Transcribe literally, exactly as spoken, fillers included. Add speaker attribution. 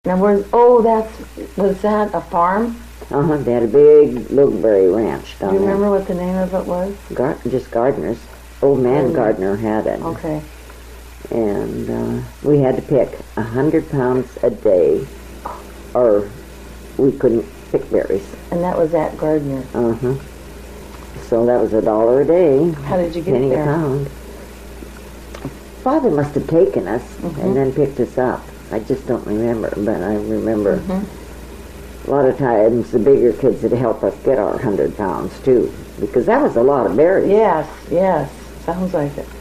Speaker 1: Now, was oh, that's was that a farm?
Speaker 2: Uh-huh, they had a big Lookberry ranch down
Speaker 1: Do you
Speaker 2: there.
Speaker 1: remember what the name of it was?
Speaker 2: Gar- just Gardeners. Old man Gardner had it.
Speaker 1: Okay.
Speaker 2: And uh, we had to pick a hundred pounds a day, or we couldn't pick berries.
Speaker 1: And that was at Gardner.
Speaker 2: Uh-huh. So that was a dollar a day.
Speaker 1: How did you get
Speaker 2: penny
Speaker 1: there?
Speaker 2: a pound. Father must have taken us
Speaker 1: Mm-hmm.
Speaker 2: and then picked us up. I just don't remember, but I remember
Speaker 1: Mm-hmm.
Speaker 2: a lot of times the bigger kids would help us get our hundred pounds too, because that was a lot of berries.
Speaker 1: Yes, yes. Sounds like it.